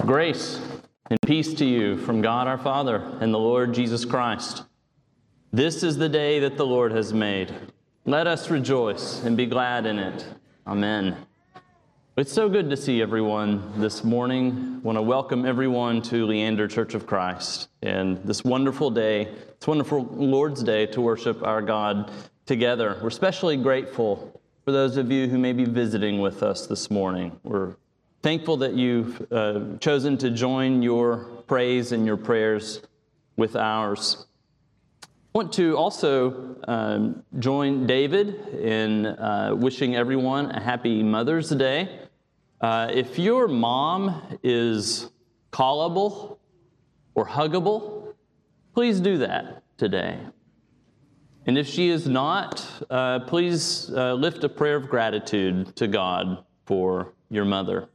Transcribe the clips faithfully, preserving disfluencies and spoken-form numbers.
Grace and peace to you from God our Father and the Lord Jesus Christ. This is the day that the Lord has made. Let us rejoice and be glad in it. Amen. It's so good to see everyone this morning. I want to welcome everyone to Leander Church of Christ. And this wonderful day, it's wonderful Lord's Day to worship our God together. We're especially grateful for those of you who may be visiting with us this morning. We're thankful that you've uh, chosen to join your praise and your prayers with ours. I want to also um, join David in uh, wishing everyone a happy Mother's Day. Uh, if your mom is callable or huggable, please do that today. And if she is not, uh, please uh, lift a prayer of gratitude to God for your mother.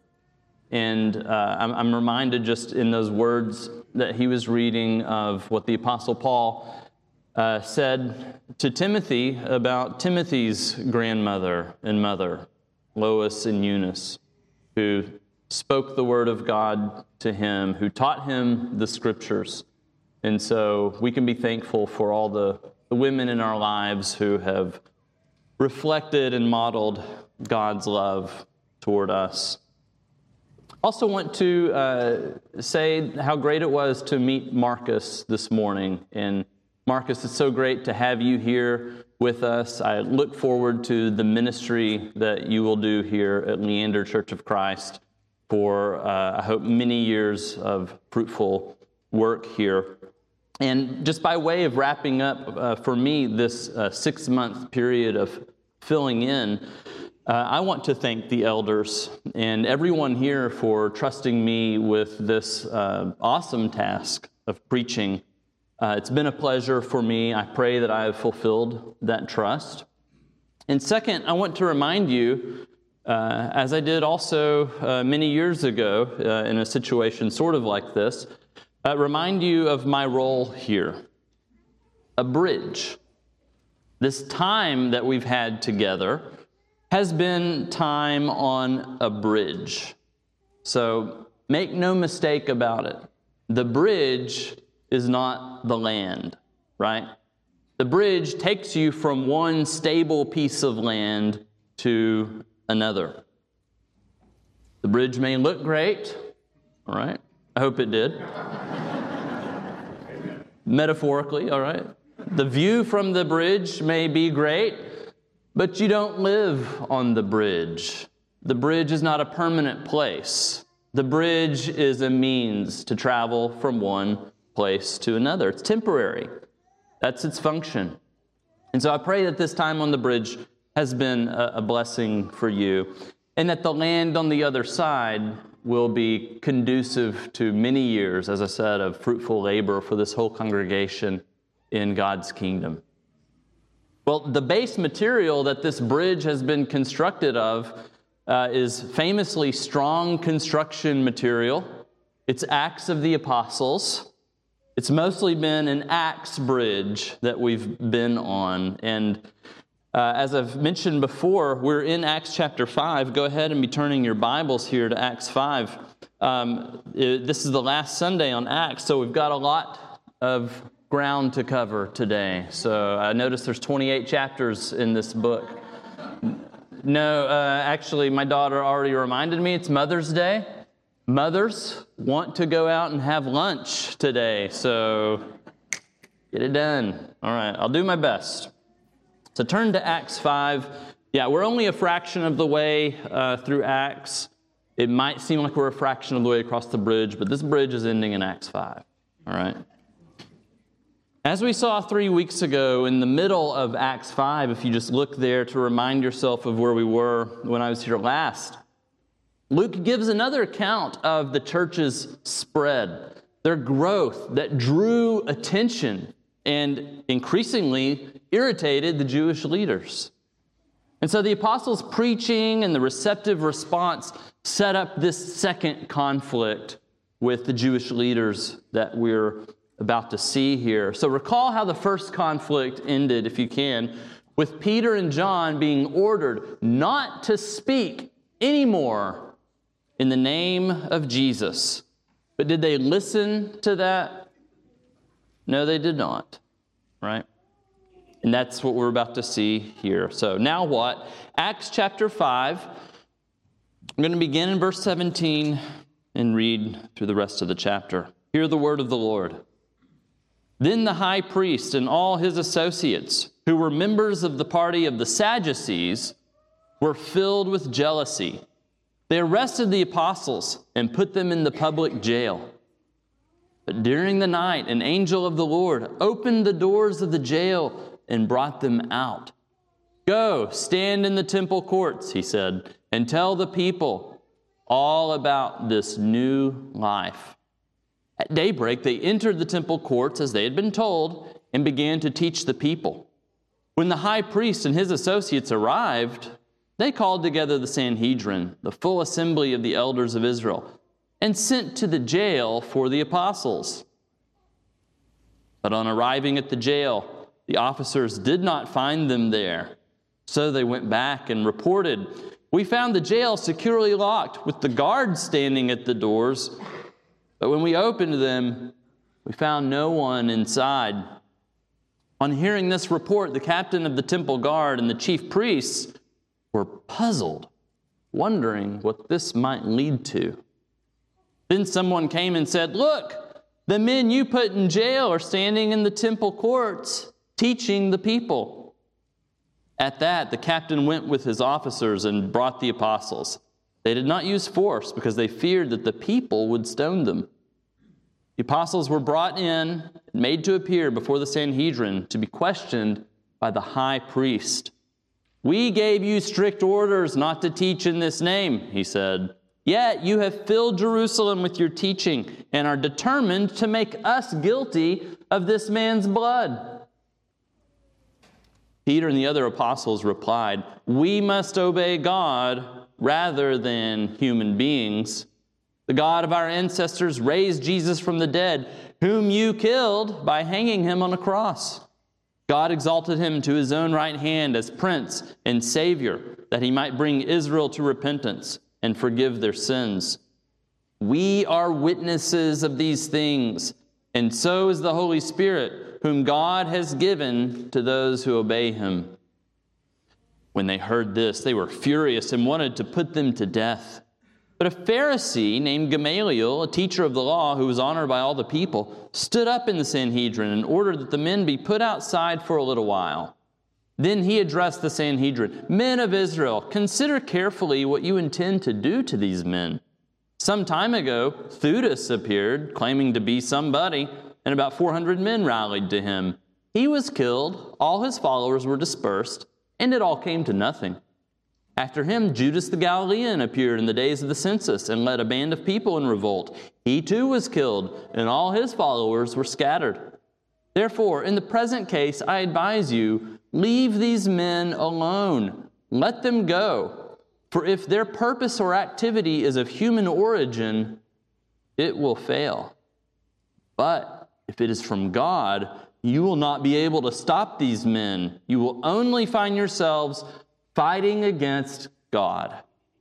And uh, I'm, I'm reminded just in those words that he was reading of what the Apostle Paul uh, said to Timothy about Timothy's grandmother and mother, Lois and Eunice, who spoke the word of God to him, who taught him the scriptures. And so we can be thankful for all the, the women in our lives who have reflected and modeled God's love toward us. Also want to uh, say how great it was to meet Marcus this morning. And Marcus, it's so great to have you here with us. I look forward to the ministry that you will do here at Leander Church of Christ for, uh, I hope, many years of fruitful work here. And just by way of wrapping up, uh, for me, this uh, six-month period of filling in, Uh, I want to thank the elders and everyone here for trusting me with this uh, awesome task of preaching. Uh, it's been a pleasure for me. I pray that I have fulfilled that trust. And second, I want to remind you, uh, as I did also uh, many years ago uh, in a situation sort of like this, uh, remind you of my role here. A bridge. This time that we've had together has been time on a bridge. So make no mistake about it. The bridge is not the land, right? The bridge takes you from one stable piece of land to another. The bridge may look great, all right? I hope it did. Metaphorically, all right? The view from the bridge may be great, but you don't live on the bridge. The bridge is not a permanent place. The bridge is a means to travel from one place to another. It's temporary. That's its function. And so I pray that this time on the bridge has been a, a blessing for you, and that the land on the other side will be conducive to many years, as I said, of fruitful labor for this whole congregation in God's kingdom. Well, the base material that this bridge has been constructed of uh, is famously strong construction material. It's Acts of the Apostles. It's mostly been an Acts bridge that we've been on. And uh, as I've mentioned before, we're in Acts chapter five. Go ahead and be turning your Bibles here to Acts five. Um, it, this is the last Sunday on Acts, so we've got a lot of ground to cover today. So I noticed there's twenty-eight chapters in this book. No, uh, actually, my daughter already reminded me it's Mother's Day. Mothers want to go out and have lunch today, so get it done. All right, I'll do my best. So turn to Acts five. Yeah, we're only a fraction of the way uh, through Acts. It might seem like we're a fraction of the way across the bridge, but this bridge is ending in Acts five. All right. As we saw three weeks ago, in the middle of Acts five, if you just look there to remind yourself of where we were when I was here last, Luke gives another account of the church's spread, their growth that drew attention and increasingly irritated the Jewish leaders. And so the apostles' preaching and the receptive response set up this second conflict with the Jewish leaders that we're about to see here. So recall how the first conflict ended, if you can, with Peter and John being ordered not to speak anymore in the name of Jesus. But did they listen to that? No, they did not, right? And that's what we're about to see here. So now what? Acts chapter five. I'm going to begin in verse seventeen and read through the rest of the chapter. Hear the word of the Lord. Then the high priest and all his associates, who were members of the party of the Sadducees, were filled with jealousy. They arrested the apostles and put them in the public jail. But during the night, an angel of the Lord opened the doors of the jail and brought them out. Go, stand in the temple courts, he said, and tell the people all about this new life. At daybreak, they entered the temple courts as they had been told and began to teach the people. When the high priest and his associates arrived, they called together the Sanhedrin, the full assembly of the elders of Israel, and sent to the jail for the apostles. But on arriving at the jail, the officers did not find them there. So they went back and reported, "We found the jail securely locked, with the guards standing at the doors. But when we opened them, we found no one inside." On hearing this report, the captain of the temple guard and the chief priests were puzzled, wondering what this might lead to. Then someone came and said, "Look, the men you put in jail are standing in the temple courts, teaching the people." At that, the captain went with his officers and brought the apostles. They did not use force because they feared that the people would stone them. The apostles were brought in and made to appear before the Sanhedrin to be questioned by the high priest. "We gave you strict orders not to teach in this name," he said. "Yet you have filled Jerusalem with your teaching and are determined to make us guilty of this man's blood." Peter and the other apostles replied, "We must obey God rather than human beings. The God of our ancestors raised Jesus from the dead, whom you killed by hanging him on a cross. God exalted him to his own right hand as Prince and Savior, that he might bring Israel to repentance and forgive their sins. We are witnesses of these things, and so is the Holy Spirit, whom God has given to those who obey him." When they heard this, they were furious and wanted to put them to death. But a Pharisee named Gamaliel, a teacher of the law who was honored by all the people, stood up in the Sanhedrin and ordered that the men be put outside for a little while. Then he addressed the Sanhedrin, "Men of Israel, consider carefully what you intend to do to these men. Some time ago, Theudas appeared, claiming to be somebody, and about four hundred men rallied to him. He was killed, all his followers were dispersed, and it all came to nothing. After him, Judas the Galilean appeared in the days of the census and led a band of people in revolt. He too was killed, and all his followers were scattered. Therefore, in the present case, I advise you, leave these men alone. Let them go. For if their purpose or activity is of human origin, it will fail. But if it is from God, you will not be able to stop these men. You will only find yourselves fighting against God."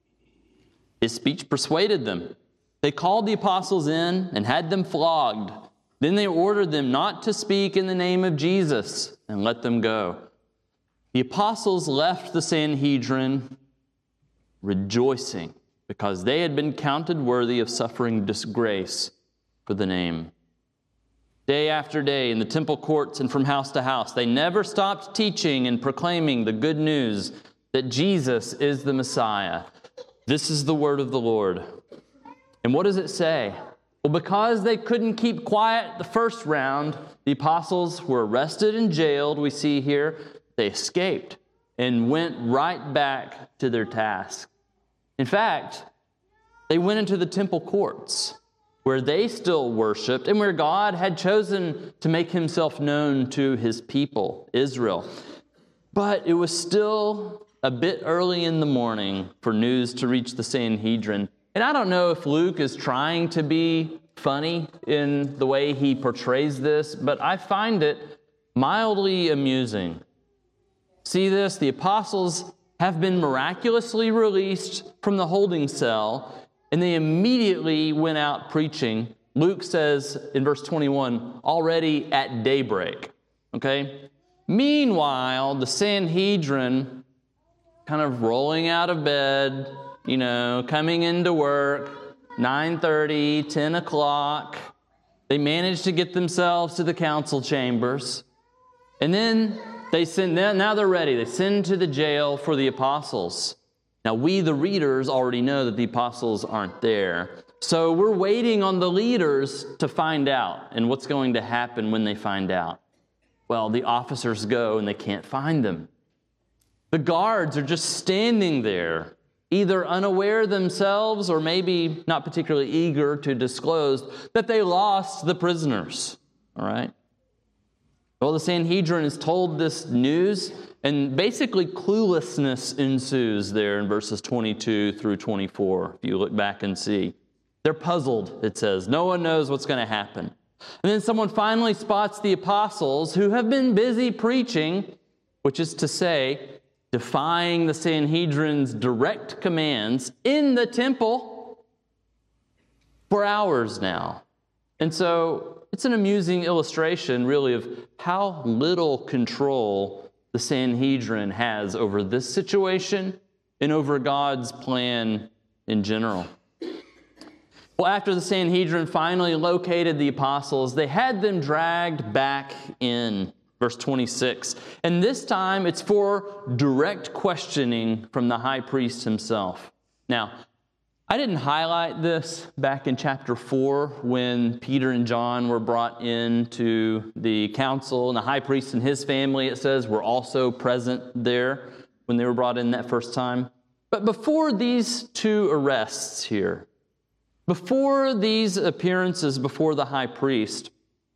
His speech persuaded them. They called the apostles in and had them flogged. Then they ordered them not to speak in the name of Jesus and let them go. The apostles left the Sanhedrin rejoicing because they had been counted worthy of suffering disgrace for the name. Day after day in the temple courts and from house to house, they never stopped teaching and proclaiming the good news that Jesus is the Messiah. This is the word of the Lord. And what does it say? Well, because they couldn't keep quiet the first round, the apostles were arrested and jailed, we see here. They escaped and went right back to their task. In fact, they went into the temple courts where they still worshiped and where God had chosen to make himself known to his people, Israel. But it was still a bit early in the morning for news to reach the Sanhedrin. And I don't know if Luke is trying to be funny in the way he portrays this, but I find it mildly amusing. See this? The apostles have been miraculously released from the holding cell, and they immediately went out preaching Luke says in verse twenty-one, already at daybreak. Okay? Meanwhile, the Sanhedrin kind of rolling out of bed, you know, coming into work, nine thirty, ten o'clock. They manage to get themselves to the council chambers. And then they send, now they're ready. They send to the jail for the apostles. Now we, the readers, already know that the apostles aren't there. So we're waiting on the leaders to find out and what's going to happen when they find out. Well, the officers go and they can't find them. The guards are just standing there, either unaware themselves or maybe not particularly eager to disclose that they lost the prisoners. All right? Well, the Sanhedrin is told this news, and basically cluelessness ensues there in verses twenty-two through twenty-four, if you look back and see. They're puzzled, it says. No one knows what's going to happen. And then someone finally spots the apostles who have been busy preaching, which is to say, defying the Sanhedrin's direct commands in the temple for hours now. And so it's an amusing illustration, really, of how little control the Sanhedrin has over this situation and over God's plan in general. Well, after the Sanhedrin finally located the apostles, they had them dragged back in. Verse twenty-six. And this time it's for direct questioning from the high priest himself. Now, I didn't highlight this back in chapter four when Peter and John were brought into the council, and the high priest and his family, it says, were also present there when they were brought in that first time. But before these two arrests here, before these appearances before the high priest,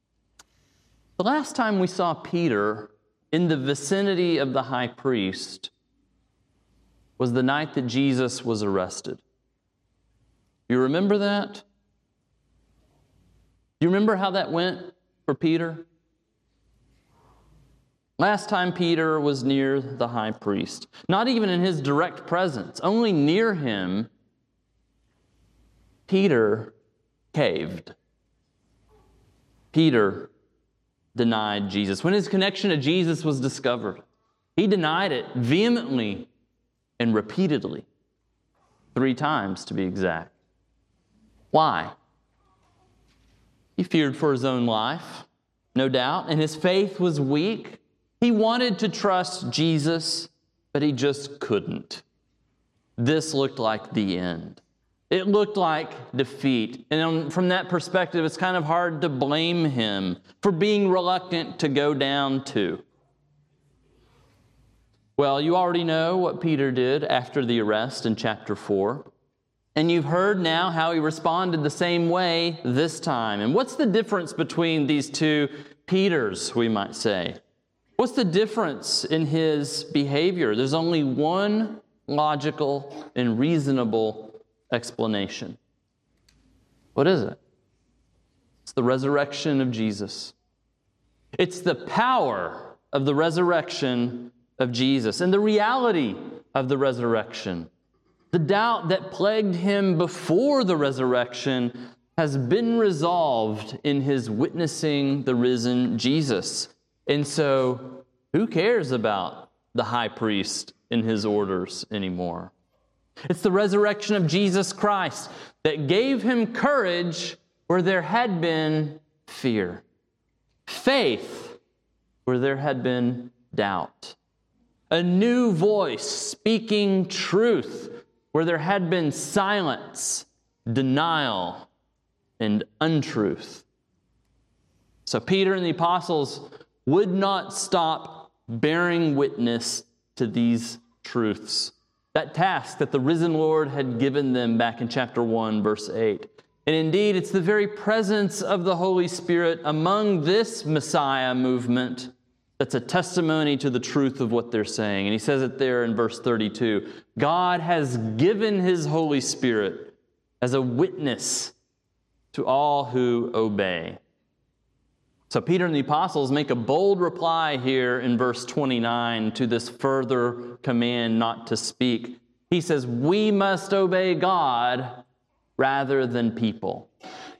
the last time we saw Peter in the vicinity of the high priest was the night that Jesus was arrested. You remember that? Do you remember how that went for Peter? Last time Peter was near the high priest, not even in his direct presence, only near him, Peter caved. Peter denied Jesus. When his connection to Jesus was discovered, he denied it vehemently and repeatedly, three times to be exact. Why? He feared for his own life, no doubt, and his faith was weak. He wanted to trust Jesus, but he just couldn't. This looked like the end. It looked like defeat. And from that perspective, it's kind of hard to blame him for being reluctant to go down too. Well, you already know what Peter did after the arrest in chapter four. And you've heard now how he responded the same way this time. And what's the difference between these two Peters, we might say? What's the difference in his behavior? There's only one logical and reasonable explanation. What is it? It's the resurrection of Jesus. It's the power of the resurrection of Jesus and the reality of the resurrection. The doubt that plagued him before the resurrection has been resolved in his witnessing the risen Jesus. And so, who cares about the high priest and his orders anymore? It's the resurrection of Jesus Christ that gave him courage where there had been fear, faith where there had been doubt, a new voice speaking truth where there had been silence, denial, and untruth. So Peter and the apostles would not stop bearing witness to these truths, that task that the risen Lord had given them back in chapter one, verse eight. And indeed, it's the very presence of the Holy Spirit among this Messiah movement that's a testimony to the truth of what they're saying. And he says it there in verse thirty-two. God has given his Holy Spirit as a witness to all who obey. So Peter and the apostles make a bold reply here in verse twenty-nine to this further command not to speak. He says, we must obey God rather than people.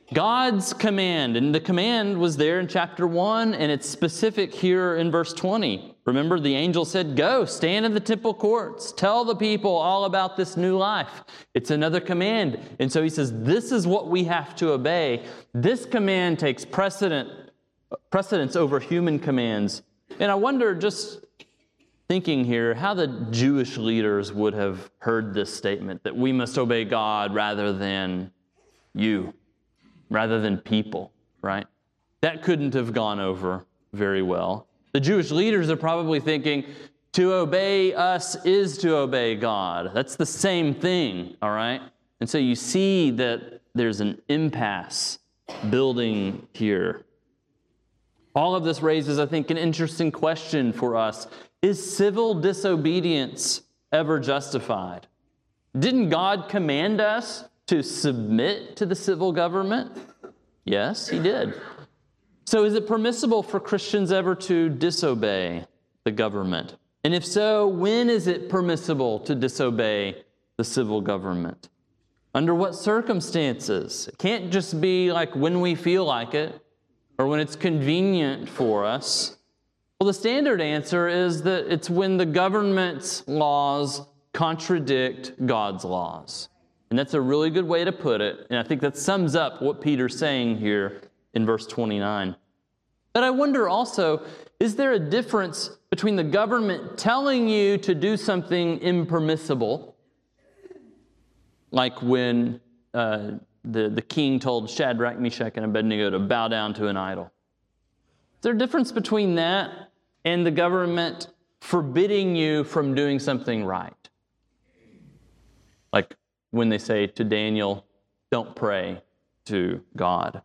God's command, and the command was there in chapter one, and it's specific here in verse twenty. Remember, the angel said, go, stand in the temple courts, tell the people all about this new life. It's another command. And so he says, this is what we have to obey. This command takes precedent, precedence over human commands. And I wonder, just thinking here, how the Jewish leaders would have heard this statement, that we must obey God rather than you. Rather than people, right? That couldn't have gone over very well. The Jewish leaders are probably thinking, to obey us is to obey God. That's the same thing, all right? And so you see that there's an impasse building here. All of this raises, I think, an interesting question for us. Is civil disobedience ever justified? Didn't God command us to submit to the civil government? Yes, he did. So is it permissible for Christians ever to disobey the government? And if so, when is it permissible to disobey the civil government? Under what circumstances? It can't just be like when we feel like it or when it's convenient for us. Well, the standard answer is that it's when the government's laws contradict God's laws. And that's a really good way to put it. And I think that sums up what Peter's saying here in verse twenty-nine. But I wonder also, is there a difference between the government telling you to do something impermissible, like when uh, the, the king told Shadrach, Meshach, and Abednego to bow down to an idol? Is there a difference between that and the government forbidding you from doing something right? Like when they say to Daniel, don't pray to God.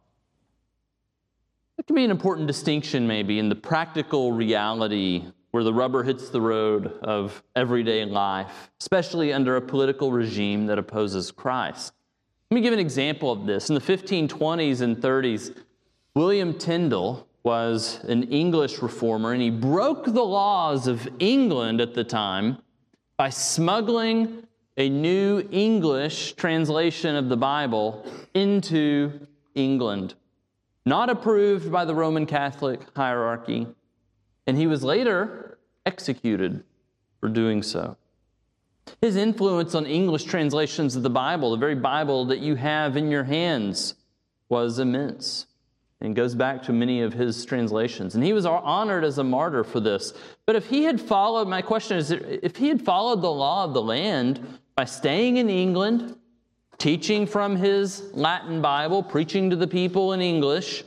That can be an important distinction maybe in the practical reality where the rubber hits the road of everyday life, especially under a political regime that opposes Christ. Let me give an example of this. In the fifteen twenties and thirties, William Tyndale was an English reformer, and he broke the laws of England at the time by smuggling a new English translation of the Bible into England, not approved by the Roman Catholic hierarchy, and he was later executed for doing so. His influence on English translations of the Bible, the very Bible that you have in your hands, was immense, and goes back to many of his translations. And he was honored as a martyr for this. But if he had followed, my question is, if he had followed the law of the land by staying in England, teaching from his Latin Bible, preaching to the people in English,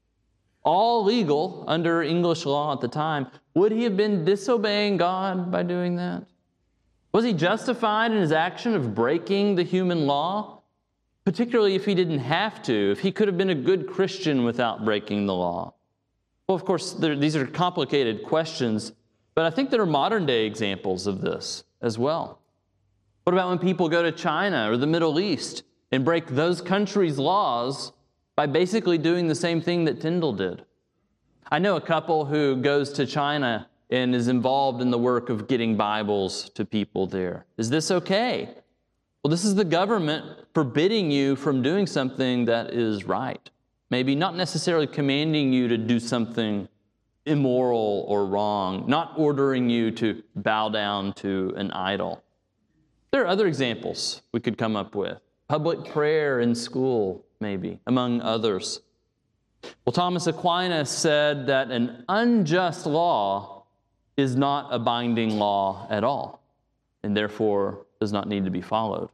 all legal under English law at the time, would he have been disobeying God by doing that? Was he justified in his action of breaking the human law? Particularly if he didn't have to, if he could have been a good Christian without breaking the law. Well, of course, these are complicated questions, but I think there are modern day examples of this as well. What about when people go to China or the Middle East and break those countries' laws by basically doing the same thing that Tyndale did? I know a couple who goes to China and is involved in the work of getting Bibles to people there. Is this okay? Well, this is the government forbidding you from doing something that is right. Maybe not necessarily commanding you to do something immoral or wrong, not ordering you to bow down to an idol. There are other examples we could come up with. Public prayer in school, maybe, among others. Well, Thomas Aquinas said that an unjust law is not a binding law at all, and therefore does not need to be followed.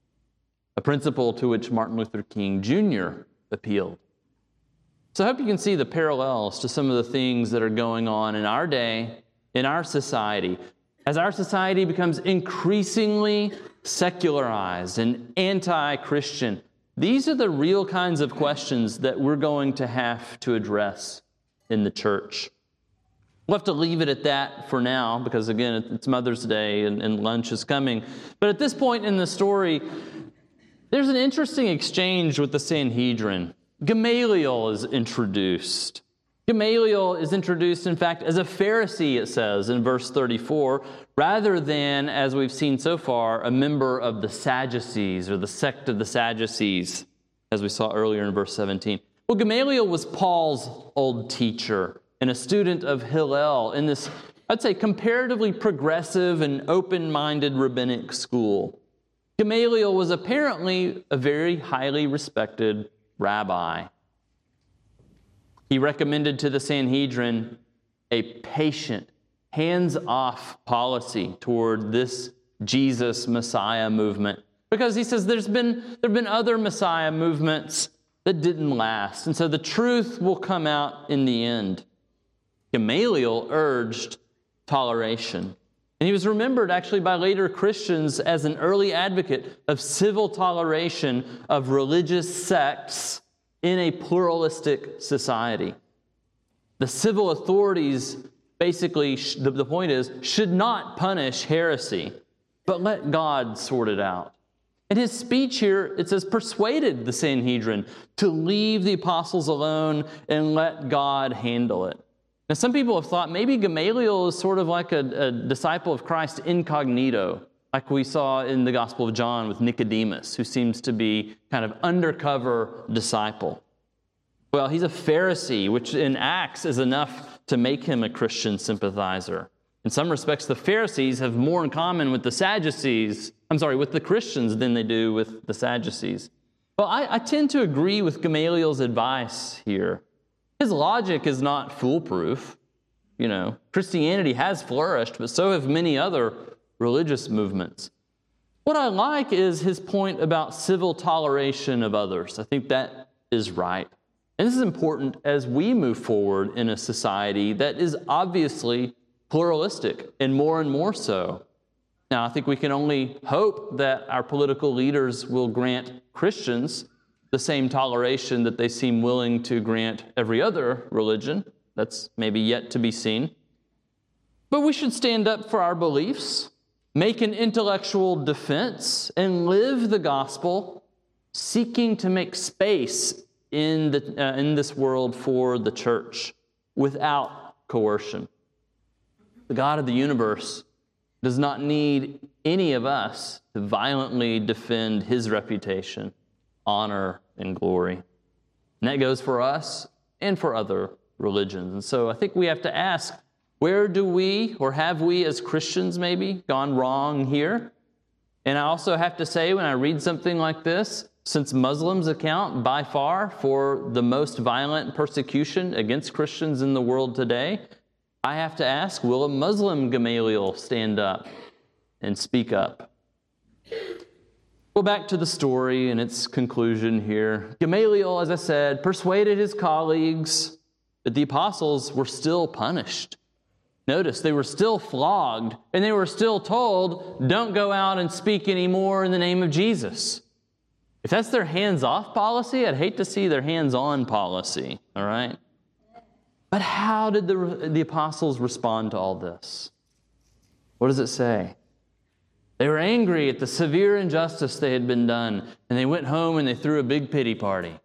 A principle to which Martin Luther King Junior appealed. So I hope you can see the parallels to some of the things that are going on in our day, in our society. As our society becomes increasingly secularized and anti-Christian, these are the real kinds of questions that we're going to have to address in the church. We'll have to leave it at that for now because, again, it's Mother's Day and, and lunch is coming. But at this point in the story, there's an interesting exchange with the Sanhedrin. Gamaliel is introduced. Gamaliel is introduced, in fact, as a Pharisee, it says in verse thirty-four, rather than, as we've seen so far, a member of the Sadducees or the sect of the Sadducees. as we saw earlier in verse seventeen. Well, Gamaliel was Paul's old teacher and a student of Hillel in this, I'd say, comparatively progressive and open-minded rabbinic school. Gamaliel was apparently a very highly respected rabbi. He recommended to the Sanhedrin a patient, hands-off policy toward this Jesus Messiah movement, because he says there's been there have been other Messiah movements that didn't last, and so the truth will come out in the end. Gamaliel urged toleration, and he was remembered actually by later Christians as an early advocate of civil toleration of religious sects in a pluralistic society. The civil authorities, basically, the, the point is, should not punish heresy, but let God sort it out. In his speech here, it says, persuaded the Sanhedrin to leave the apostles alone and let God handle it. Now, some people have thought maybe Gamaliel is sort of like a, a disciple of Christ incognito, like we saw in the Gospel of John with Nicodemus, who seems to be kind of undercover disciple. Well, he's a Pharisee, which in Acts is enough to make him a Christian sympathizer. In some respects, the Pharisees have more in common with the Sadducees, I'm sorry, with the Christians than they do with the Sadducees. Well, I, I tend to agree with Gamaliel's advice here. His logic is not foolproof. You know, Christianity has flourished, but so have many other religious movements. What I like is his point about civil toleration of others. I think that is right. And this is important as we move forward in a society that is obviously pluralistic, and more and more so. Now, I think we can only hope that our political leaders will grant Christians the same toleration that they seem willing to grant every other religion. That's maybe yet to be seen. But we should stand up for our beliefs, make an intellectual defense, and live the gospel, seeking to make space in, the, uh, in this world for the church without coercion. The God of the universe does not need any of us to violently defend his reputation, honor, and glory. And that goes for us and for other religions. And so I think we have to ask, where do we, or have we as Christians maybe, gone wrong here? And I also have to say, when I read something like this, since Muslims account by far for the most violent persecution against Christians in the world today, I have to ask, will a Muslim Gamaliel stand up and speak up? Well, back to the story and its conclusion here. Gamaliel, as I said, persuaded his colleagues, but the apostles were still punished. Notice, they were still flogged, and they were still told, don't go out and speak anymore in the name of Jesus. If that's their hands-off policy, I'd hate to see their hands-on policy, all right? But how did the, the apostles respond to all this? What does it say? They were angry at the severe injustice they had been done, and they went home and they threw a big pity party.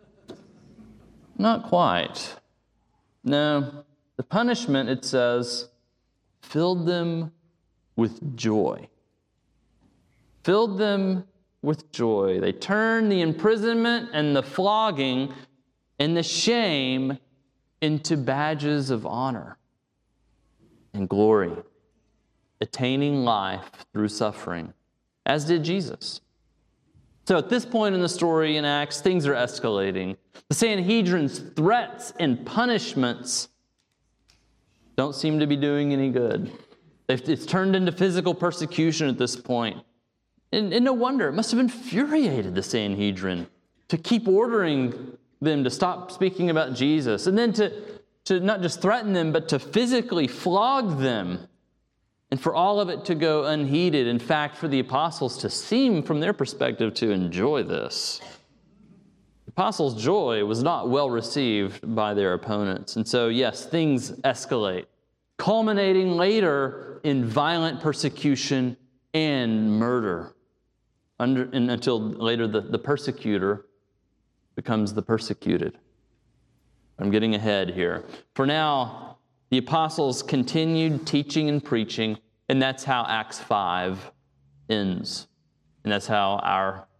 Not quite. No, the punishment, it says, filled them with joy. Filled them with joy. They turned the imprisonment and the flogging and the shame into badges of honor and glory, attaining life through suffering, as did Jesus. So at this point in the story in Acts, things are escalating. The Sanhedrin's threats and punishments don't seem to be doing any good. It's turned into physical persecution at this point. And, and no wonder, it must have infuriated the Sanhedrin to keep ordering them to stop speaking about Jesus, and then to, to not just threaten them, but to physically flog them, and for all of it to go unheeded. In fact, for the apostles to seem, from their perspective, to enjoy this. The apostles' joy was not well received by their opponents, and so, yes, things escalate, culminating later in violent persecution and murder, under, and until later the, the persecutor becomes the persecuted. I'm getting ahead here. For now, the apostles continued teaching and preaching, and that's how Acts five ends. And that's how our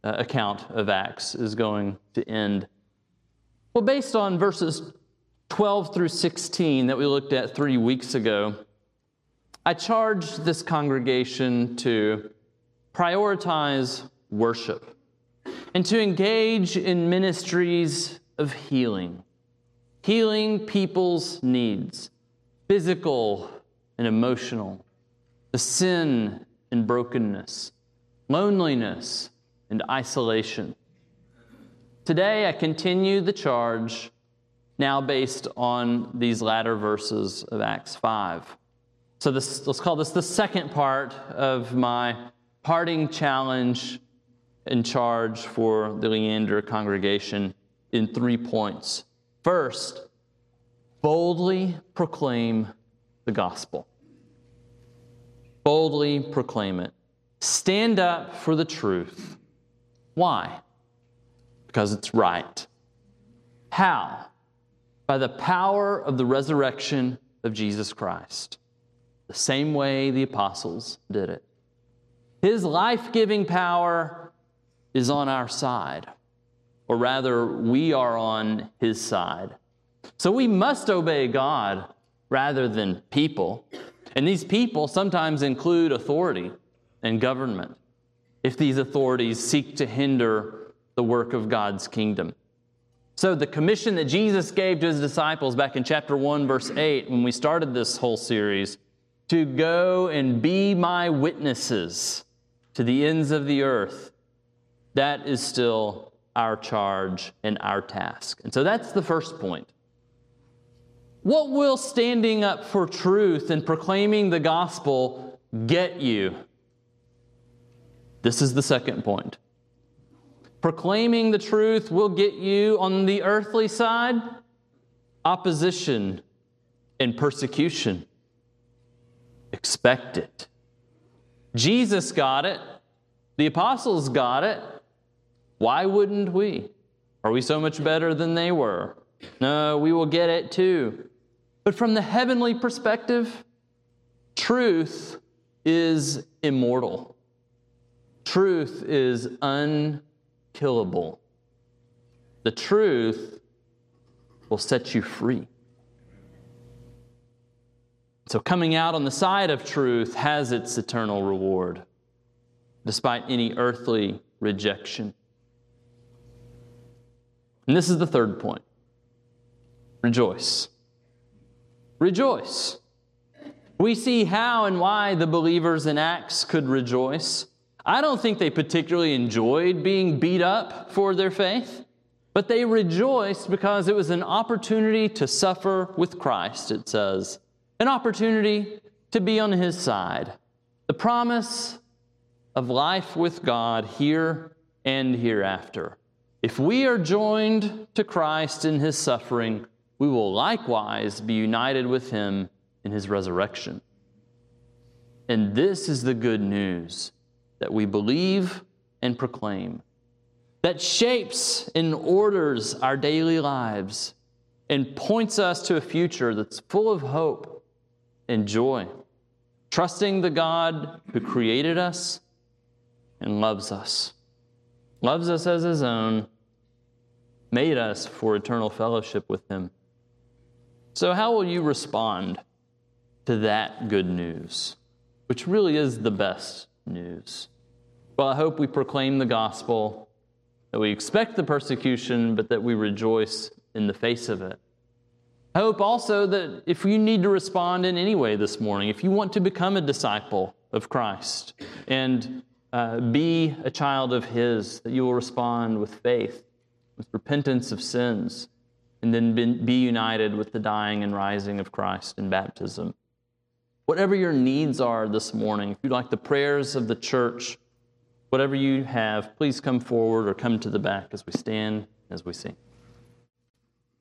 uh, account of Acts is going to end? Well, based on verses twelve through sixteen that we looked at three weeks ago, I charged this congregation to prioritize worship and to engage in ministries of healing, healing people's needs, physical and emotional, the sin and brokenness, loneliness and isolation. Today, I continue the charge, now based on these latter verses of Acts five. So this, let's call this the second part of my parting challenge and charge for the Leander congregation in three points. First, boldly proclaim the gospel. Boldly proclaim it. Stand up for the truth. Why? Because it's right. How? By the power of the resurrection of Jesus Christ. The same way the apostles did it. His life-giving power is on our side, or rather, we are on His side. So we must obey God rather than people. And these people sometimes include authority and government, if these authorities seek to hinder the work of God's kingdom. So the commission that Jesus gave to His disciples back in chapter one, verse eight, when we started this whole series, to go and be my witnesses to the ends of the earth, that is still our charge and our task. And so that's the first point. What will standing up for truth and proclaiming the gospel get you? This is the second point. Proclaiming the truth will get you on the earthly side opposition and persecution. Expect it. Jesus got it. The apostles got it. Why wouldn't we? Are we so much better than they were? No, we will get it too. But from the heavenly perspective, truth is immortal. Truth is unkillable. The truth will set you free. So coming out on the side of truth has its eternal reward, despite any earthly rejection. And this is the third point. Rejoice. Rejoice. We see how and why the believers in Acts could rejoice. I don't think they particularly enjoyed being beat up for their faith, but they rejoiced because it was an opportunity to suffer with Christ, it says. An opportunity to be on His side. The promise of life with God here and hereafter. If we are joined to Christ in His suffering, we will likewise be united with Him in His resurrection. And this is the good news that we believe and proclaim, that shapes and orders our daily lives and points us to a future that's full of hope and joy, trusting the God who created us and loves us, loves us as His own, made us for eternal fellowship with Him. So how will you respond to that good news, which really is the best news? Well, I hope we proclaim the gospel, that we expect the persecution, but that we rejoice in the face of it. I hope also that if you need to respond in any way this morning, if you want to become a disciple of Christ and uh, be a child of His, that you will respond with faith, with repentance of sins, and then be, be united with the dying and rising of Christ in baptism. Whatever your needs are this morning, if you'd like the prayers of the church, whatever you have, please come forward or come to the back as we stand, as we sing.